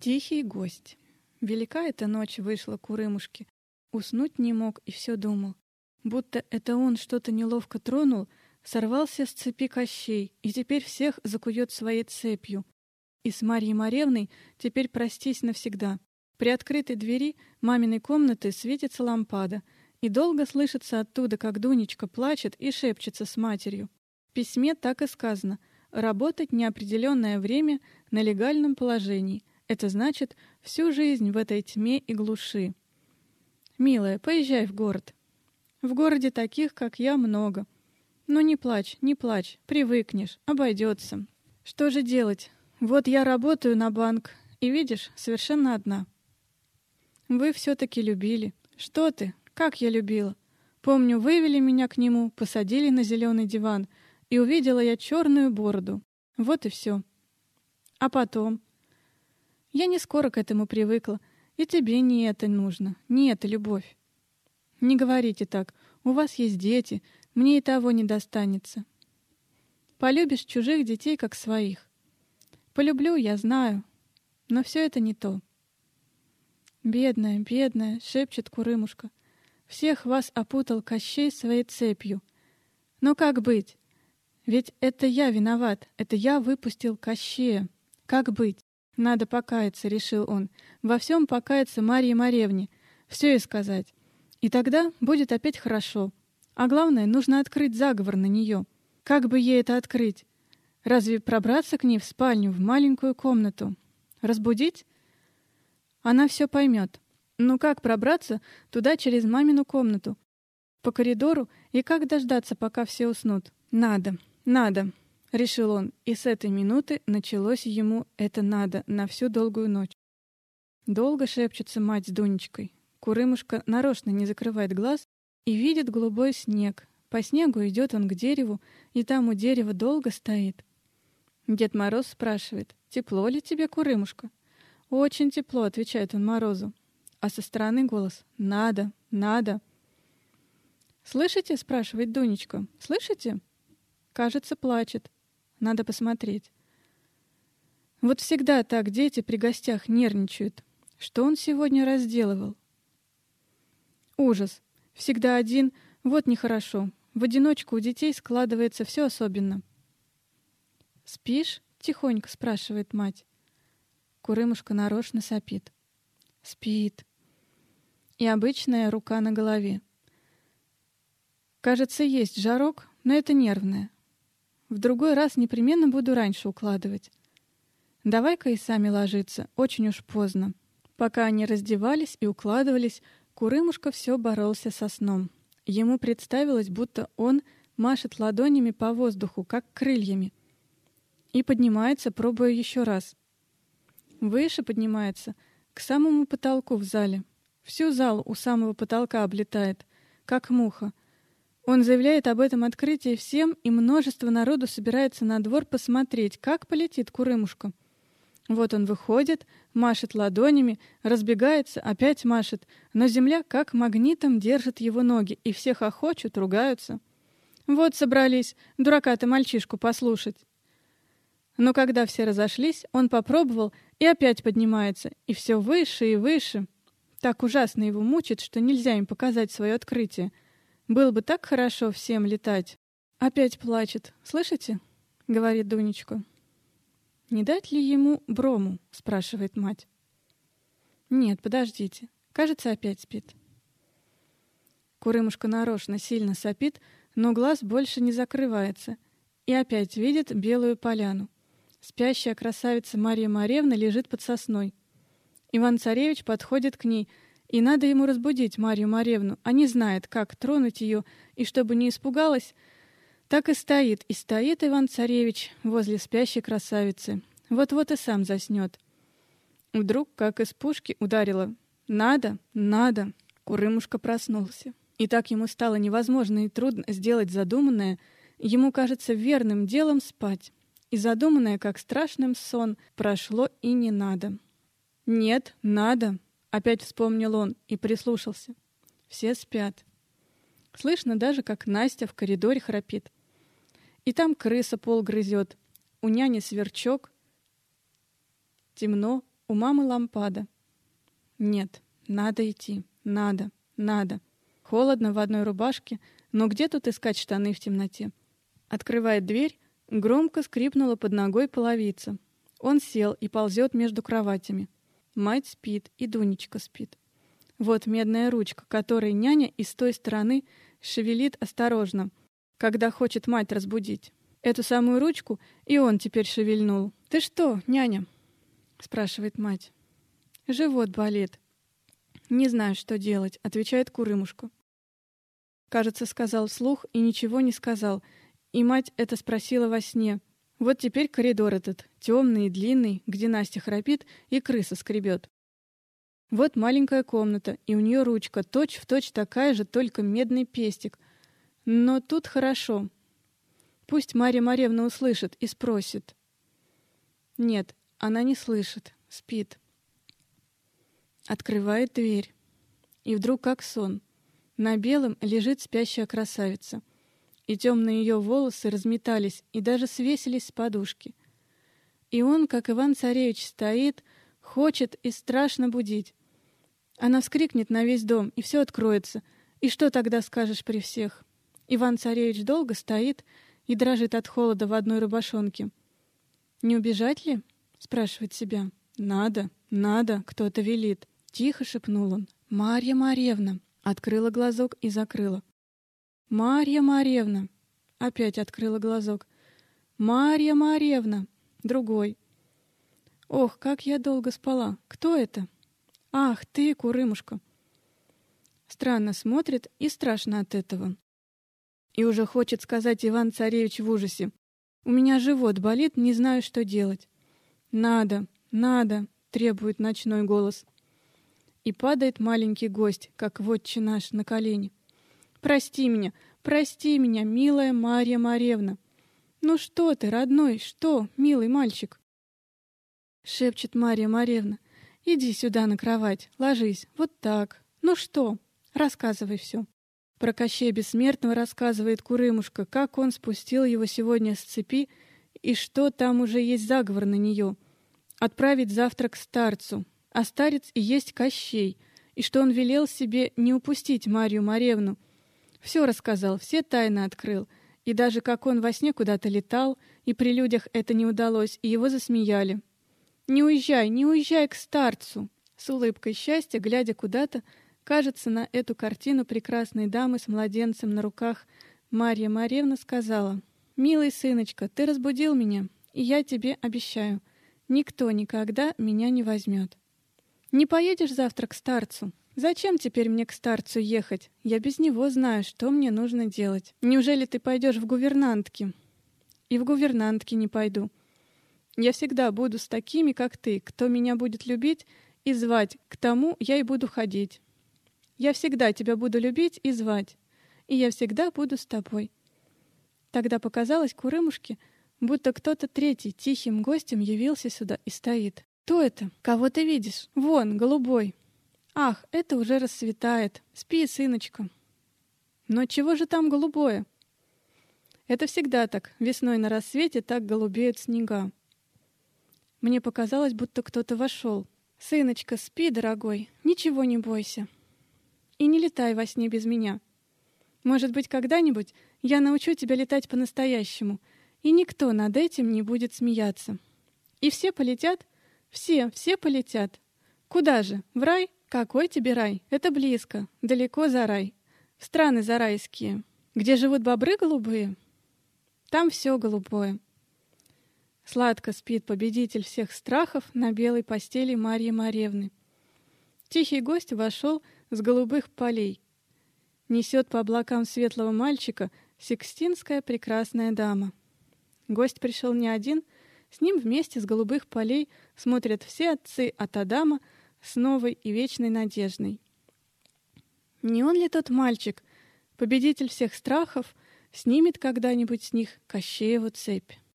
Тихий гость. Велика эта ночь вышла Курымушке. Уснуть не мог и все думал. Будто это он что-то неловко тронул, сорвался с цепи Кощей и теперь всех закует своей цепью. И с Марьей Маревной теперь простись навсегда. При открытой двери маминой комнаты светится лампада, и долго слышится оттуда, как Дунечка плачет и шепчется с матерью. В письме так и сказано: работать неопределенное время на легальном положении. Это значит всю жизнь в этой тьме и глуши. Милая, поезжай в город. В городе таких, как я, много. Но не плачь, не плачь, привыкнешь, обойдется. Что же делать? Вот я работаю на банк, и видишь, совершенно одна. Вы все-таки любили. Что ты? Как я любила. Помню, вывели меня к нему, посадили на зеленый диван, и увидела я черную бороду. Вот и все. А потом? Я не скоро к этому привыкла, и тебе не это нужно, не эта любовь. Не говорите так, у вас есть дети, мне и того не достанется. Полюбишь чужих детей, как своих. Полюблю, я знаю, но все это не то. Бедная, бедная, шепчет Курымушка. Всех вас опутал Кощей своей цепью. Но как быть? Ведь это я виноват, это я выпустил Кощея. Как быть? Надо покаяться, решил он. Во всем покаяться Марье Маревне. Все ей сказать. И тогда будет опять хорошо. А главное, нужно открыть заговор на нее. Как бы ей это открыть? Разве пробраться к ней в спальню, в маленькую комнату? Разбудить? Она все поймет. Ну как пробраться туда через мамину комнату? По коридору? И как дождаться, пока все уснут? Надо. — решил он, и с этой минуты началось ему это надо на всю долгую ночь. Долго шепчется мать с Дунечкой. Курымушка нарочно не закрывает глаз и видит голубой снег. По снегу идет он к дереву, и там у дерева долго стоит. Дед Мороз спрашивает: «Тепло ли тебе, Курымушка?» «Очень тепло», — отвечает он Морозу. А со стороны голос: «Надо». «Слышите?» — спрашивает Дунечка. «Слышите?» Кажется, плачет. Надо посмотреть. Вот всегда так дети при гостях нервничают. Что он сегодня разделывал? Ужас. Всегда один. Вот нехорошо. В одиночку у детей складывается все особенно. «Спишь?» — тихонько спрашивает мать. Курымушка нарочно сопит. Спит. И обычная рука на голове. Кажется, есть жарок, но это нервное. В другой раз непременно буду раньше укладывать. Давай-ка и сами ложиться, очень уж поздно. Пока они раздевались и укладывались, Курымушка все боролся со сном. Ему представилось, будто он машет ладонями по воздуху, как крыльями. И поднимается, пробуя еще раз. Выше поднимается, к самому потолку в зале. Всю залу у самого потолка облетает, как муха. Он заявляет об этом открытии всем, и множество народу собирается на двор посмотреть, как полетит Курымушка. Вот он выходит, машет ладонями, разбегается, опять машет, но земля как магнитом держит его ноги, и все хохочут, ругаются. Вот собрались дурака-то мальчишку послушать. Но когда все разошлись, он попробовал и опять поднимается, и все выше и выше. Так ужасно его мучит, что нельзя им показать свое открытие. Было бы так хорошо всем летать. Опять плачет. «Слышите?» — говорит Дунечка. «Не дать ли ему брому?» — спрашивает мать. «Нет, подождите. Кажется, опять спит». Курымушка нарочно сильно сопит, но глаз больше не закрывается, и опять видит белую поляну. Спящая красавица Марья Маревна лежит под сосной. Иван-царевич подходит к ней, и надо ему разбудить Марью Маревну, а не знает, как тронуть ее, и чтобы не испугалась, так и стоит Иван-царевич возле спящей красавицы. Вот-вот и сам заснет. Вдруг, как из пушки, ударило: «Надо!» Курымушка проснулся. И так ему стало невозможно и трудно сделать задуманное, ему кажется верным делом спать. И задуманное, как страшным сон, прошло и не надо. «Нет, надо!» — опять вспомнил он и прислушался. Все спят. Слышно даже, как Настя в коридоре храпит. И там крыса пол грызет. У няни сверчок. Темно, у мамы лампада. Нет, надо идти, надо. Холодно в одной рубашке, но где тут искать штаны в темноте? Открывает дверь, громко скрипнула под ногой половица. Он сел и ползет между кроватями. Мать спит, и Дунечка спит. Вот медная ручка, которой няня и с той стороны шевелит осторожно, когда хочет мать разбудить. Эту самую ручку и он теперь шевельнул. «Ты что, няня?» — спрашивает мать. «Живот болит». «Не знаю, что делать», — отвечает Курымушка. Кажется, сказал вслух и ничего не сказал, и мать это спросила во сне. Вот теперь коридор этот, темный и длинный, где Настя храпит и крыса скребет. Вот маленькая комната, и у нее ручка, точь-в-точь такая же, только медный пестик. Но тут хорошо. Пусть Марья Марьевна услышит и спросит. Нет, она не слышит, спит. Открывает дверь. И вдруг как сон. На белом лежит спящая красавица. И темные ее волосы разметались и даже свесились с подушки. И он, как Иван-царевич, стоит, хочет и страшно будить. Она вскрикнет на весь дом, и все откроется. И что тогда скажешь при всех? Иван-царевич долго стоит и дрожит от холода в одной рубашонке. «Не убежать ли?» — спрашивает себя. «Надо, кто-то велит». Тихо шепнул он. «Марья Марьевна!» Открыла глазок и закрыла. «Марья Марьевна!» Опять открыла глазок. «Марья Марьевна!» Другой. «Ох, как я долго спала! Кто это?» «Ах, ты, Курымушка!» Странно смотрит и страшно от этого. И уже хочет сказать Иван-царевич в ужасе. «У меня живот болит, не знаю, что делать». «Надо!» — требует ночной голос. И падает маленький гость, как вотче наш, на колени. Прости меня, милая Марья Марьевна». «Ну что ты, родной, что, милый мальчик?» Шепчет Марья Марьевна. «Иди сюда на кровать, ложись, вот так. Ну что, рассказывай все». Про Кощея Бессмертного рассказывает Курымушка, как он спустил его сегодня с цепи и что там уже есть заговор на нее. Отправить завтра к старцу, а старец и есть Кощей, и что он велел себе не упустить Марью Марьевну. Все рассказал, все тайны открыл, и даже как он во сне куда-то летал, и при людях это не удалось, и его засмеяли. Не уезжай к старцу!» С улыбкой счастья, глядя куда-то, кажется, на эту картину прекрасной дамы с младенцем на руках, Марья Марьевна сказала: «Милый сыночка, ты разбудил меня, и я тебе обещаю, никто никогда меня не возьмет. Не поедешь завтра к старцу? Зачем теперь мне к старцу ехать? Я без него знаю, что мне нужно делать. Неужели ты пойдешь в гувернантки?» «И в гувернантки не пойду. Я всегда буду с такими, как ты, кто меня будет любить и звать, к тому я и буду ходить. Я всегда тебя буду любить и звать, и я всегда буду с тобой». Тогда показалось Курымушке, будто кто-то третий тихим гостем явился сюда и стоит. «Кто это? Кого ты видишь? Вон, голубой!» «Ах, это уже рассветает. Спи, сыночка». «Но чего же там голубое?» «Это всегда так. Весной на рассвете так голубеют снега». Мне показалось, будто кто-то вошел. «Сыночка, спи, дорогой, ничего не бойся. И не летай во сне без меня. Может быть, когда-нибудь я научу тебя летать по-настоящему, и никто над этим не будет смеяться. И все полетят? Все полетят. Куда же? В рай? Какой тебе рай? Это близко, далеко за рай. В страны зарайские. Где живут бобры голубые? Там все голубое». Сладко спит победитель всех страхов на белой постели Марьи Марьевны. Тихий гость вошел с голубых полей. Несет по облакам светлого мальчика Сикстинская прекрасная дама. Гость пришел не один, с ним вместе с голубых полей смотрят все отцы от Адама с новой и вечной надеждой. Не он ли тот мальчик, победитель всех страхов, снимет когда-нибудь с них Кощееву цепь?